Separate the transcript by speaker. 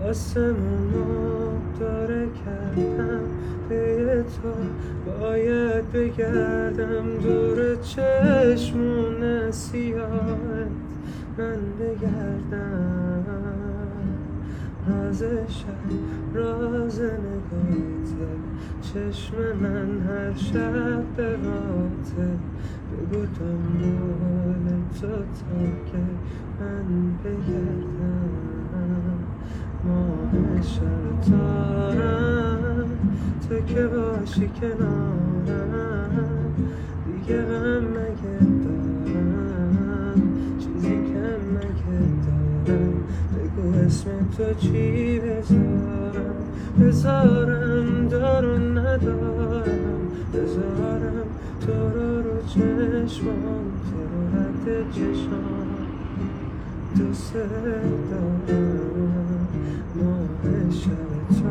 Speaker 1: آسمونو داره کردم به تو، باید بگردم دور چشمون سیاهت من بگردم. راز شب راز نگاهته، چشم من هر شب به راته، بگو دنبال تو تا که من بگردم. ماه شب تارم تو که باشی کنارم، دیگه غم مگه دارم، چیزی که مگه دارم، بگو اسم تو چی بذارم دارو ندارم، بذارم تو رو چشمام، تو رو رد چشام دوست دارم. ماه شب